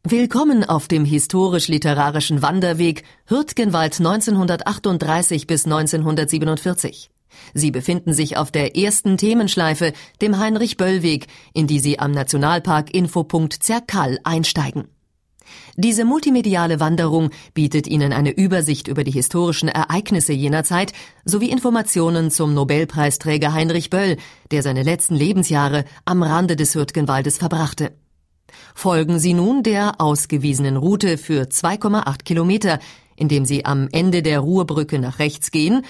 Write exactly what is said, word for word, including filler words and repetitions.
Willkommen auf dem historisch-literarischen Wanderweg Hürtgenwald neunzehnhundertachtunddreißig bis neunzehnhundertsiebenundvierzig. Sie befinden sich auf der ersten Themenschleife, dem Heinrich-Böll-Weg, in die Sie am Nationalpark Infopunkt Zerkall einsteigen. Diese multimediale Wanderung bietet Ihnen eine Übersicht über die historischen Ereignisse jener Zeit sowie Informationen zum Nobelpreisträger Heinrich Böll, der seine letzten Lebensjahre am Rande des Hürtgenwaldes verbrachte. Folgen Sie nun der ausgewiesenen Route für zwei Komma acht Kilometer, indem Sie am Ende der Ruhrbrücke nach rechts gehen